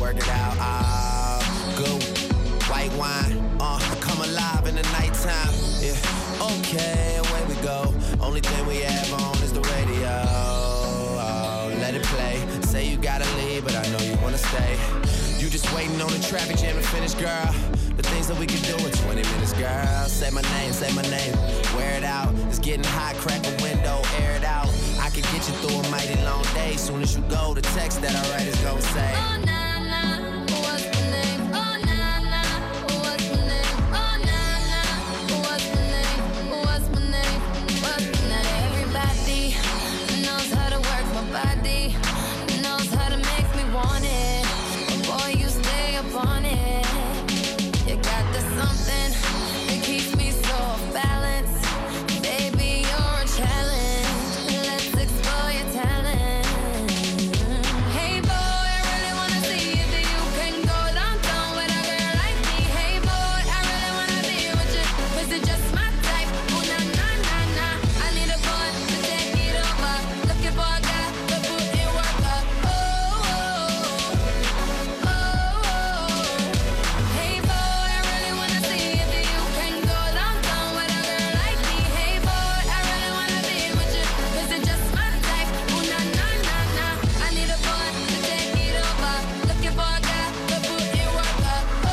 work it out. Good white wine, come alive in the nighttime. Yeah, okay, away we go. Only thing we have on is the radio. Oh, let it play. Say you gotta leave, but I know you wanna stay. You just waiting on the traffic jam to finish, girl. The things that we can do in 20 minutes, girl. Say my name, wear it out. It's getting hot, crack a window, air it out. I can get you through a mighty long day. Soon as you go, the text that I write is gonna say, oh, nah, nah, what's my name? Oh, nah, nah, what's my name? Oh, nah, nah, what's my name? What's my name? What's my name? Everybody knows how to work my body, knows how to make me want it. But boy, you stay up on it. You got the something that keeps me so off balance. Baby, you're a challenge. Let's explore your talent. Hey boy, I really wanna see if you can go downtown with a girl like me. Hey boy, I really wanna be with you. Was it just my type? Oh nah nah nah nah. I need a boy to take it over. Looking for a guy to put in work up. Oh oh oh oh. Hey boy, I really wanna see if you can go downtown with a girl like me. Hey boy, I really wanna be with you. Was it just my type? Oh nah nah nah nah. I need a boy to take it over. Looking for a guy to put in work up. Oh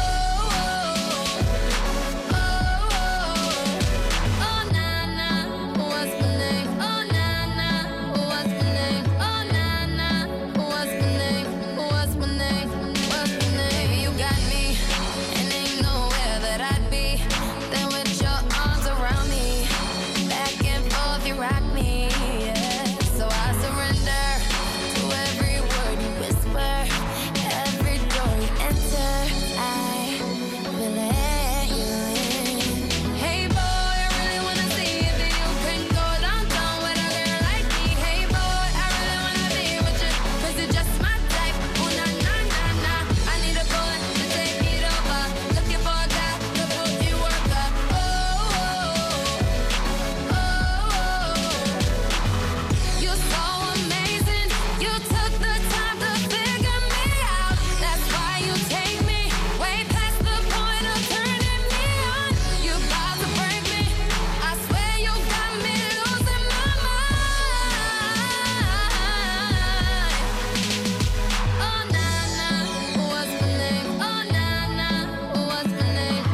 oh oh. Oh nah nah, what's my name? Oh nah nah, what's my name? Oh nah nah, what's my name? What's my name? What's my name? You got me, and ain't nowhere that I'd be than with your arms around me. Back and forth, you rock me, yeah. So I surrender to every word you whisper, every door you enter. I will let you in. Hey boy, I really wanna see if you can go downtown with a girl like me. Hey boy, I really wanna be with you. Was it just my type? Oh nah nah nah nah. I need a boy to take it over. Looking for a guy to put in work up. Oh oh oh. You're so amazing. You took the time to figure me out. That's why you take me way past the point of turning me on. You about to break me. I swear you got me losing my mind. Oh nah nah, what's my name? Oh nah nah, what's my name?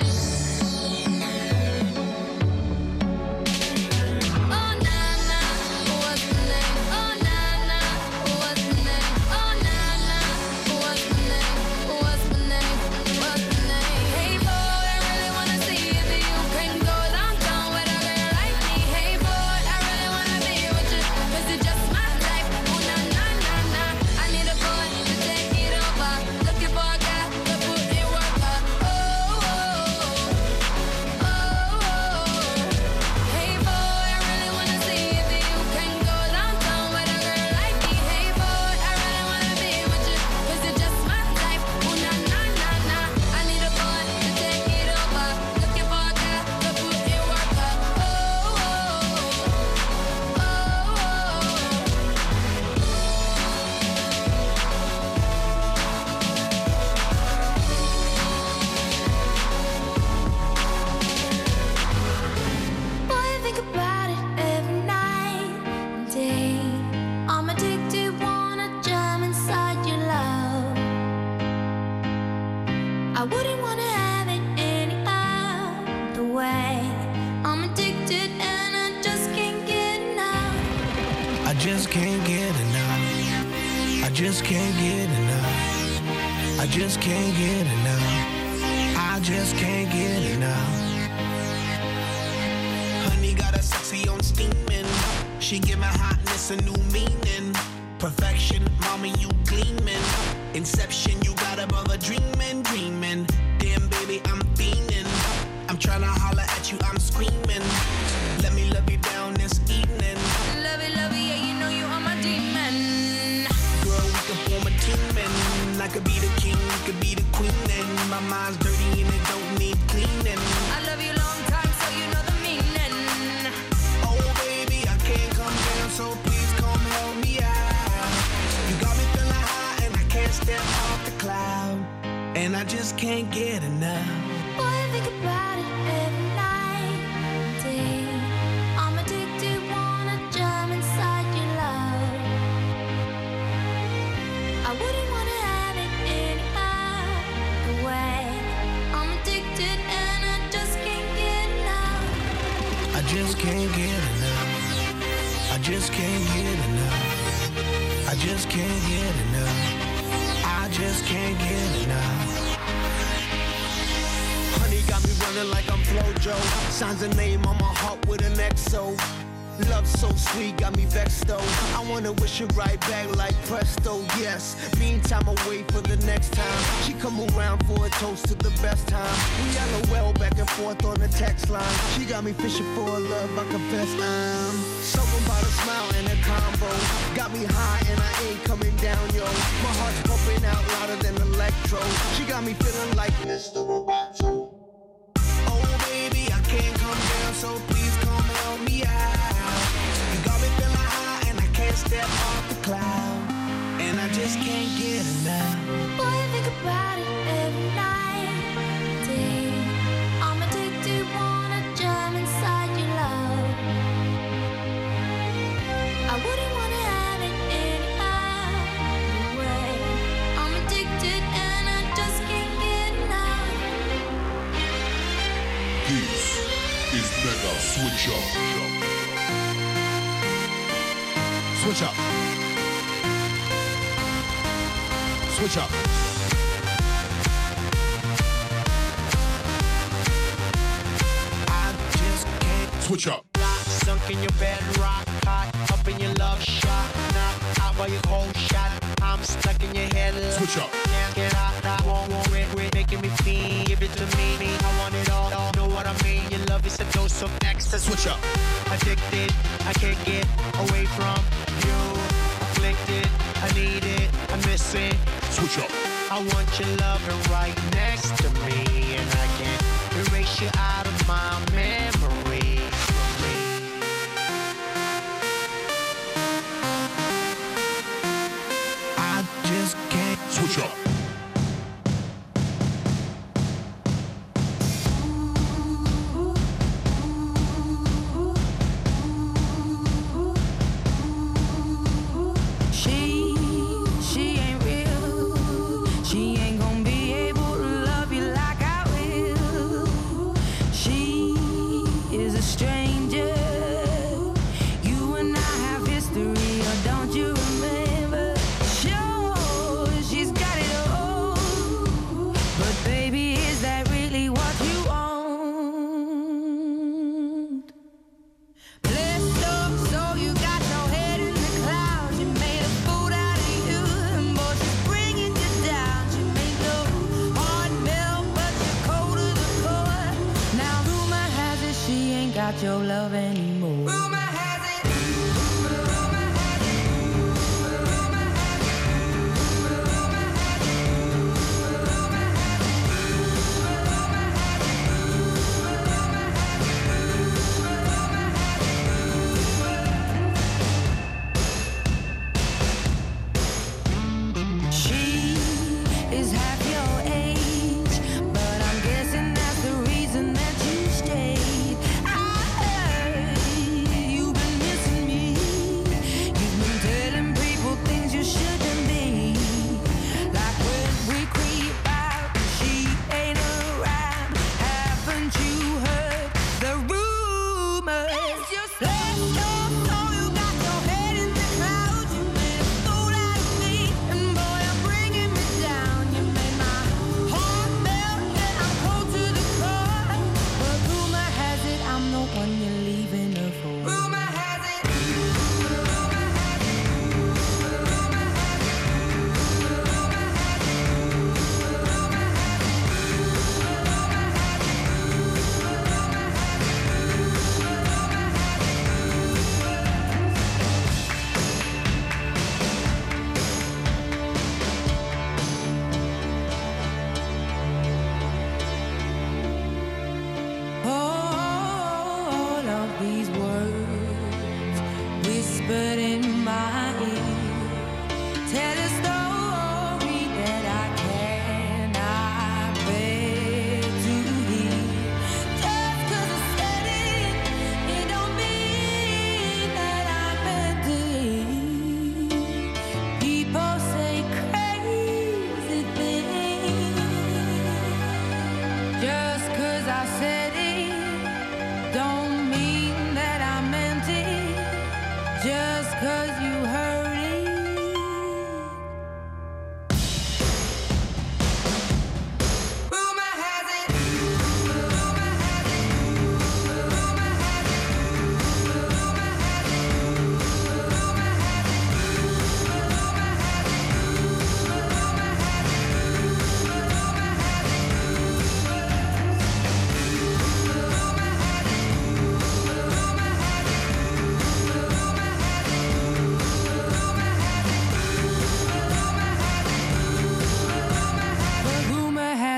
Oh nah nah, what's my name? Oh nah nah, what's my name? Oh nah nah, what's my name? What's my name? What's my name? Hey boy, I really wanna see if you can go downtown with a girl like me. Hey boy, I really wanna be with you. Was it just my type? Oh nah nah nah nah. I need a boy to take it over. Looking for a guy to put in work up. Oh oh oh. Hey boy, I really wanna see if you can go downtown with a girl like me. Hey boy, I really wanna be with you. Was it just my type? Oh nah nah nah nah. I need a boy to take it over. Looking for a guy to put in work up. Oh oh oh. Boy, I think about it every night and day. I'm addicted, wanna jump inside your love. I wouldn't wanna have it any other way. I'm addicted and I just can't get enough. I just can't get enough. I just can't get enough. I just can't get enough. I just can't get enough. Honey got a sexy on steaming. She give my hotness a new meaning. Perfection, mommy, you gleaming. Inception, you got a brother dreaming, dreaming. Damn, baby, I'm fiending. I'm tryna holler at you, I'm screaming. Let me love you down this evening. Love it, yeah, you know you are my demon. Girl, we can form a team and I could be the king, you could be the queen. And my mind's dirty and it don't need cleaning. I love you long time, so you know the meaning. Oh baby, I can't come down, so please come help me out. You got me feeling high and I can't step off the cloud, and I just can't get enough. Boy, I think about it every night and day. I'm addicted, wanna jump inside your love. I wouldn't wanna have it any other way. I'm addicted and I just can't get enough. I just can't get enough. I just can't get enough. I just can't get enough. I just can't get enough. Honey got me running like I'm Flojo. Signs a name on my heart with an XO. Love so sweet, got me vexed though. I wanna wish it right back like presto, yes. Meantime, I wait for the next time. She come around for a toast to the best time. We LOL back and forth on the text line. She got me fishing for a love, I confess I'm something about a smile and a combo. Got me high and I ain't coming down, yo. My heart's pumping out louder than electro. She got me feeling like Mr. Roboto. Oh baby, I can't come down, so please come help me out. You got me feeling high and I can't step off the cloud, and I just can't get enough. Boy, I think about it every night and day. I'm addicted, wanna jump inside your love. I wouldn't wanna have it any other way. I'm addicted and I just can't get enough. This is Mega Switch Up. Switch up. Switch up. I just can't Switch up. Sunk in your bed, rock hot, up in your love shot, knock out by your cold shot. I'm stuck in your head. Switch up. Can't get out, I won't quit, making me feel. Give it to me, I want it all. Know what I mean? Your love is a dose of ecstasy. Switch up. Addicted, I can't get away from you. Afflicted, I need it, I miss it. Switch up. I want your loving right next to me, and I can't erase you out of my memory. I just can't Switch up. She ain't real. She ain't gonna be able to love you like I will. She is a stranger. You and I have history, or don't you remember? Sure, she's got it all. But baby, is that really what you want? Blessed up, so you got your head in the clouds. You made a fool out of you, and boy, she's bringing you down. She made your heart melt, but you're cold to the core. Now rumor has it she ain't got your love anymore. Rumor has it. Rumor has it. Rumor has it. Rumor has it. Rumor has it. Rumor has it. Rumor has it. She is half your age, but I'm guessing that's the reason that you stayed. I heard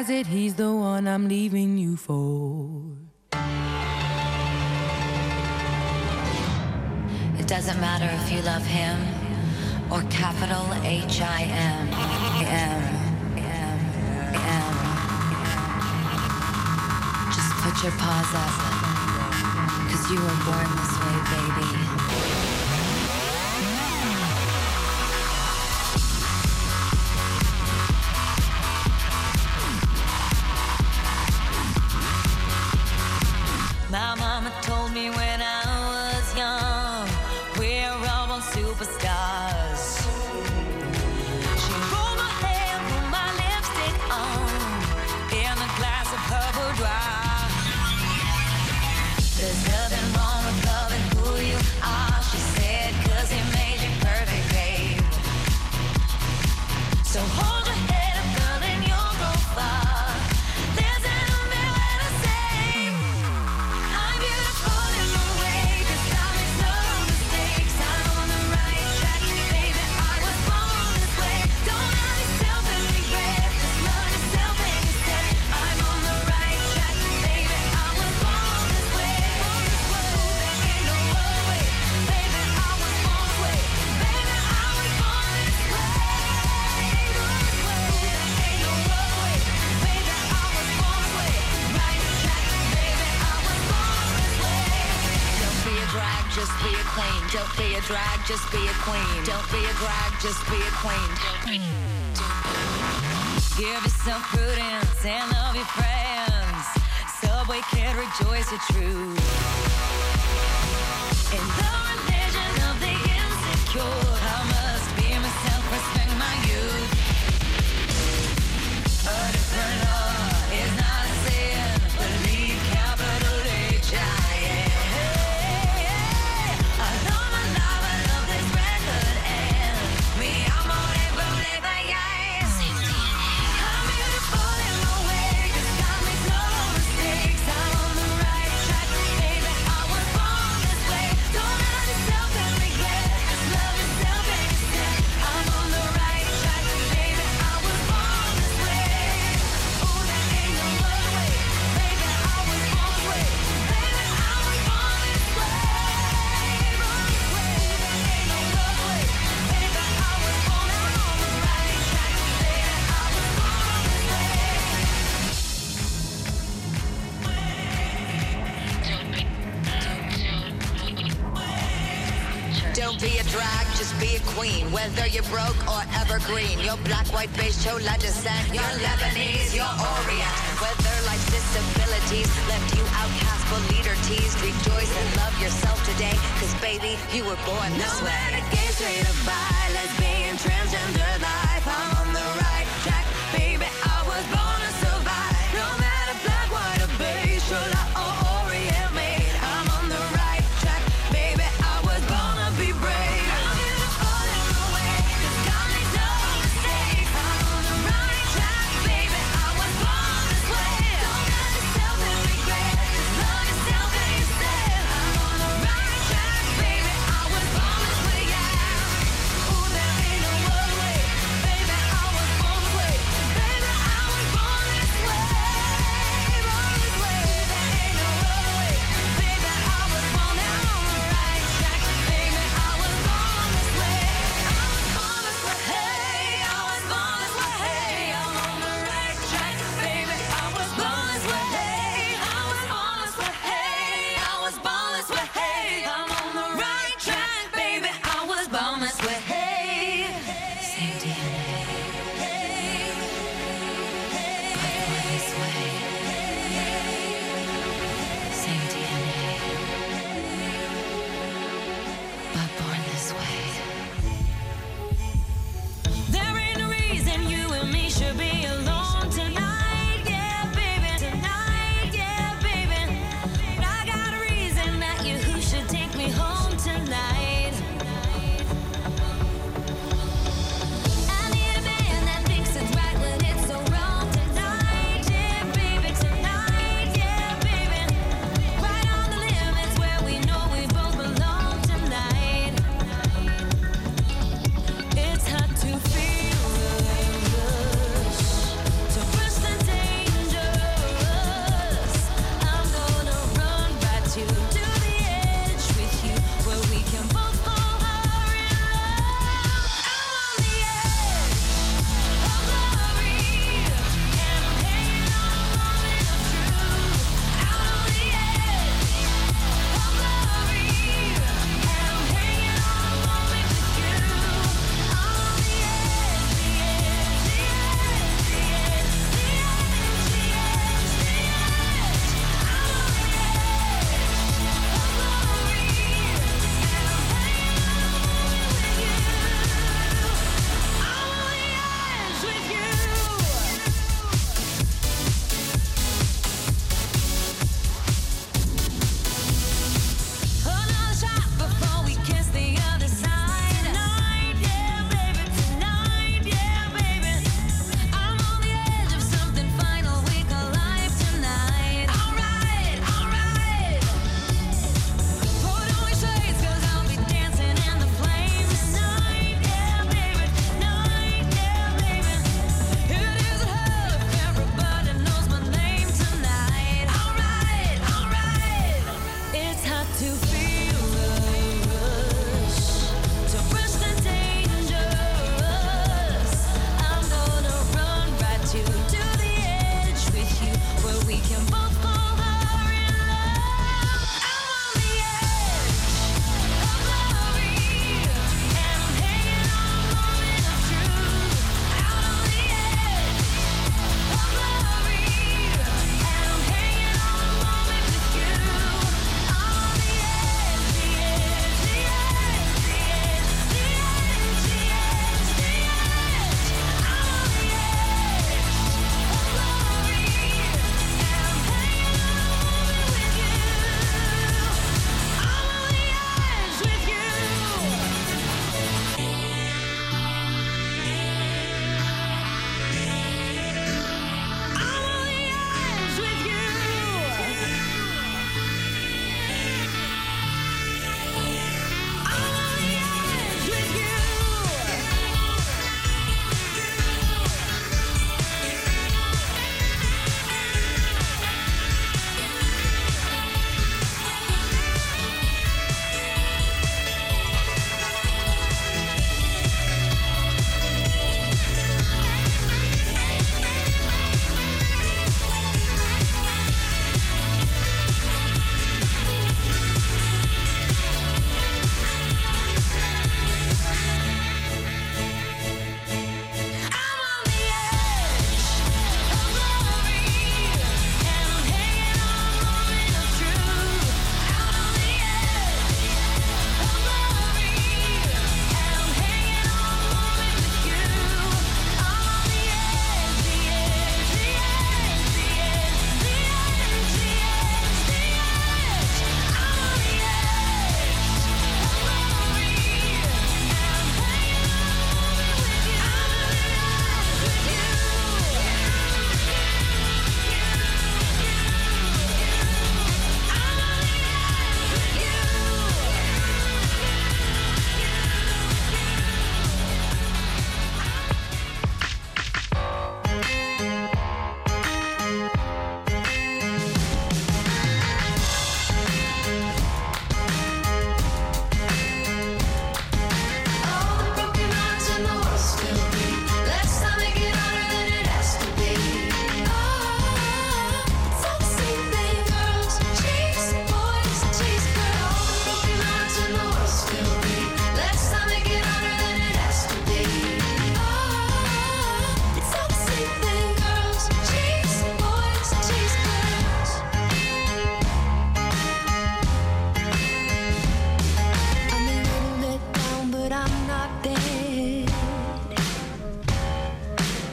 has it he's the one I'm leaving you for. It doesn't matter if you love him or capital H-I-M. Just put your paws up, 'cause you were born this way, baby. My mama told me when I was young, we're all born superstars. She rolled my hair, put my lipstick on, in a glass of her boudoir. There's nothing wrong with loving who you are, she said, 'cause he made you perfect, babe. So hold your head up, girl, and you'll go far. There's an umbrella to save. I'm beautiful in my way, 'cause I make no mistakes. I'm on the right track, baby, I was born this way. Don't hurt yourself and regret, just love yourself and you said, I'm on the right track, baby, I was born this way. There ain't no other way, baby, I was born this way. Baby, I was born this way. There ain't no other way, baby, I was born this way. Right track, baby, I was born this way. Don't be a drag, just be a queen. Don't be a drag, just be a queen. Don't be a drag, just be a queen. Give yourself prudence and love your friends. Subway kid, rejoice your truth. In the religion of the insecure, I must be myself, respect my youth. A different law is not a sin. Believe capital H-I-M. I love my life, I love this record, and me, I'm on it, but yes. I'm beautiful in my way, 'cause I make no mistakes. I'm on the right track, baby, I was born this way. Don't hurt yourself and regret, just love yourself and you said, I'm on the right track, baby, I was born this way. Oh, there ain't no other way, baby, I was born this way. Baby, I was born this way. There ain't no other way, baby, I was born on the right track, baby, I was born this way. Don't be a drag, just be a queen. Whether you're broke or evergreen, you're black, white, beige, chola descent, you're Lebanese, you're Orient. Whether life's disabilities left you outcast but leader teased, rejoice and love yourself today, 'cause baby, you were born this way. No matter gay, straight or bi, lesbian, transgender life, I'm on the right track, baby, I was born to survive. No matter black, white or beige, chola or Orient made, I'm on the right track, baby, I was born to be brave. I'm beautiful in my way, 'cause God made no mistakes. I'm on the right track, baby, I was born this way. Don't hurt yourself and regret, just love yourself and you said, I'm on the right track, baby, I was born this way, yeah. Ooh, there ain't no other way,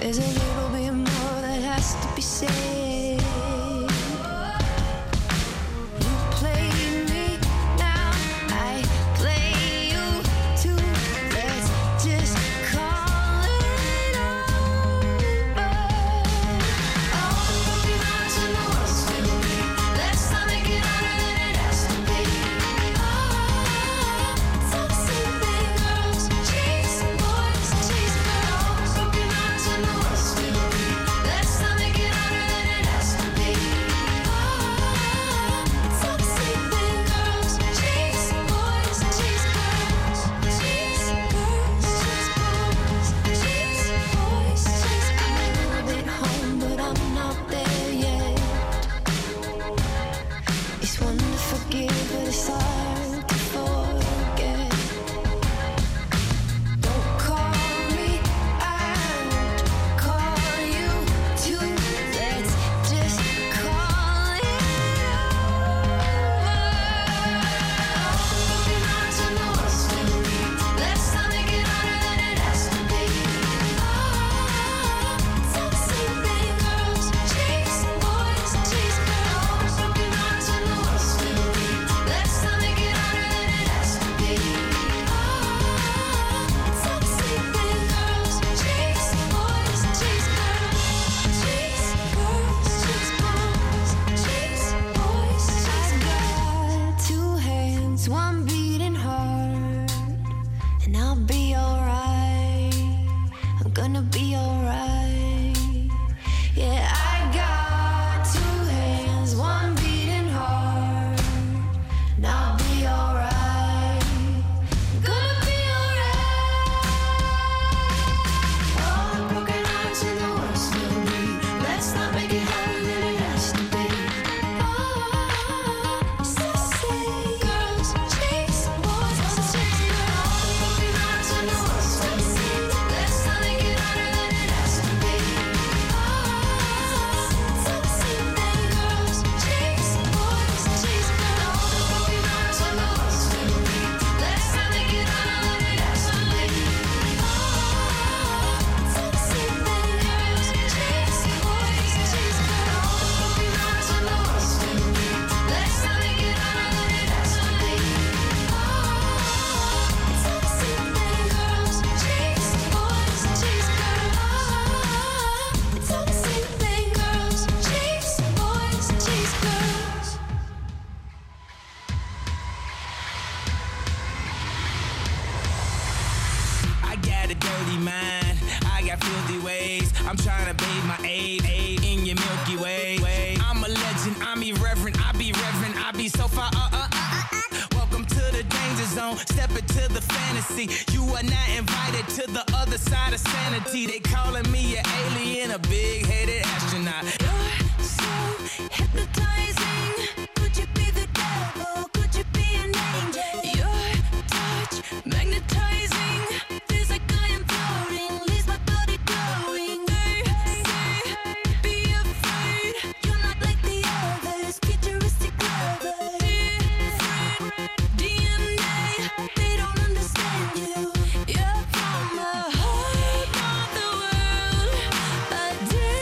There's a little bit more that has to be said. You play me now, I play you too. Let's just call it over. All the broken hearts in the world still beat. Let's not make it harder than it has to be. Toxic big girls, chasing boys, chasing girls. Broken hearts in the world still beat. Let's not make it harder than it has to be. Toxic big girls, chasing boys, chase girls, chase girls, chase boys, chase boys, chase girls. I'm a little bit home, but I'm not there yet. It's one to forgive, but it's hard to forget. Don't call me, I'll call you too. Let's just call it over. Broken hearts in the world still beat. Let's not make it harder than it has to be. Toxic big girls, chasing boys, chase girls. Broken hearts in the world still beat. Let's not make it harder than it has to be. Toxic big girls, chasing boys, chase girls, chase girls, chase boys, chase boys, chase girls. Two hands, one beating heart, and I'll be alright. I'm gonna be alright. Yeah, I got two hands, one beating heart, and I'll be alright. I'm gonna be alright. All the broken hearts in the world still beat. Let's not make it harder than it has to be. Sassy girls, chase boys, chase girls. All the broken hearts in the world still beat. Let's not make it harder than it has to be. Toxic big girls, chase boys, chase girls. All the broken hearts in the world still beat. Let's not make it harder than it has to be. Toxic big girls, chase boys, chase girls. All the broken hearts in the world still beat. Let's not make it harder than it has to be. Toxic big girls, chase boys, chase girls. Toxic big girls, chase boys, chase girls. I got a dirty mind, I got filthy ways. I'm trying to bathe my aid in your Milky Way. I'm a legend, I'm irreverent, I be reverent, I be so far. Welcome to the danger zone, step into the fantasy. You are not invited to the other side of sanity. They calling me an alien, a big-headed astronaut. You're so hypnotizing. Could you be the devil? Could you be an angel? Your touch magnetizing. Feels like I am floating. Leaves my body glowing. Say, be afraid. You're not like the others. Futuristic lovers. Different DNA. They don't understand you. You're from the heart of the world. A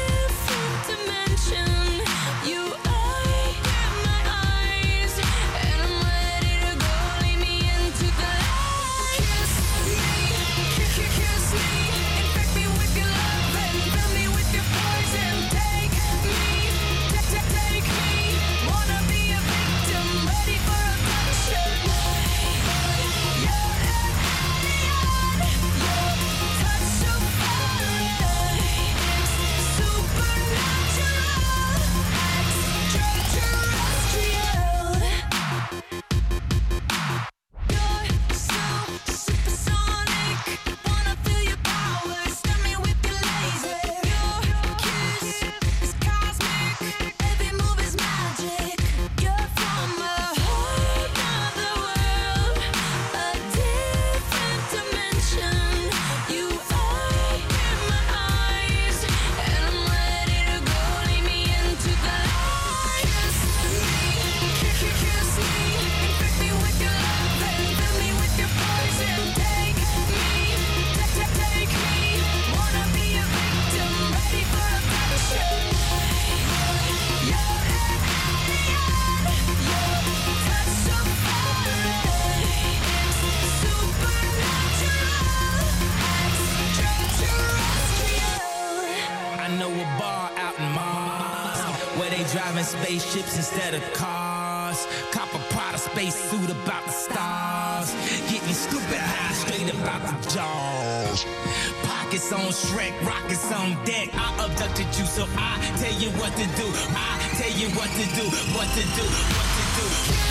know a bar out in Mars where they driving spaceships instead of cars. Cop a Prada space suit about the stars. Getting stupid high straight about the jaws. Pockets on Shrek, rockets on deck. I abducted you, so I tell you what to do. I tell you what to do, what to do, what to do.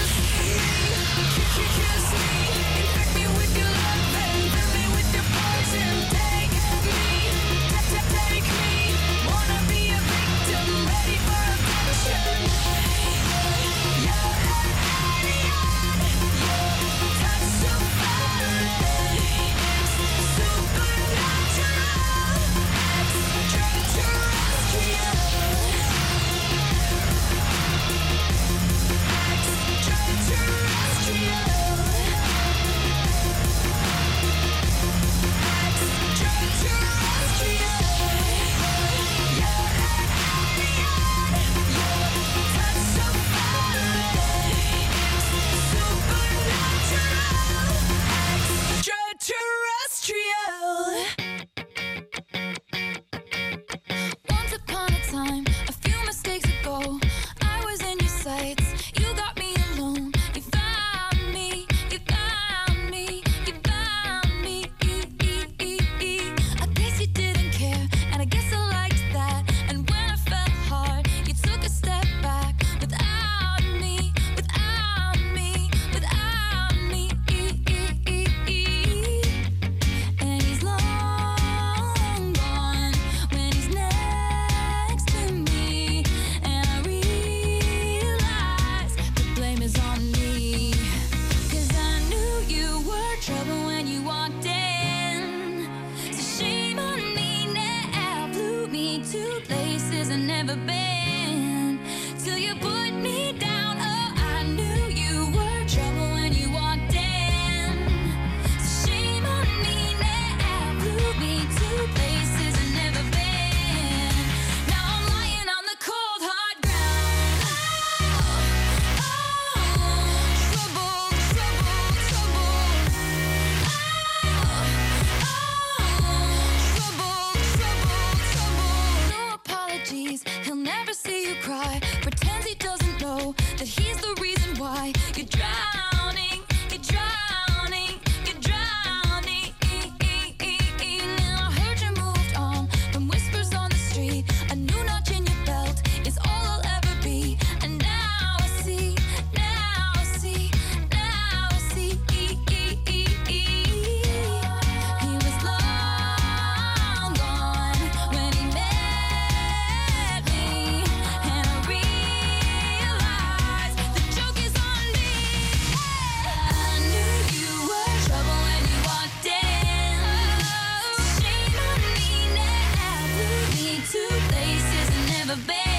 Kiss me, infect me with your love and fill me with your poison. Take me, wanna be a victim, ready for abduction. You're an alien, your touch so fine, it's supernatural, extraterrestrial. Once upon a time, a few mistakes ago, I was in your sights. You got me alone. You found me. You found me. You found me. I guess you didn't care, and I guess I liked that. And when I fell hard, you took a step back. Without me, without me, without me. And he's long gone when he's next to me. And I realize the blame is on me. 'Cause I knew you were trouble when you walked in. So shame on me now, blew me to places I've never been. Till you put me down, oh, I knew you were trouble when you walked in. So shame on me now, blew me to places I've never been. Now I'm lying on the cold hard ground. Trouble, trouble, trouble. Trouble, trouble, trouble. No apologies, he'll never see you cry. Pretends he doesn't know that he's the reason why you're drowning, you're drowning, you're drowning. Now I heard you moved on from whispers on the street. A new notch in your belt is all I'll ever be. And now I see, now I see, now I see. He was long gone when he met me. And I realized the joke is on me. I knew you were trouble when you walked in. Shame on me now, blew me to places I've never been.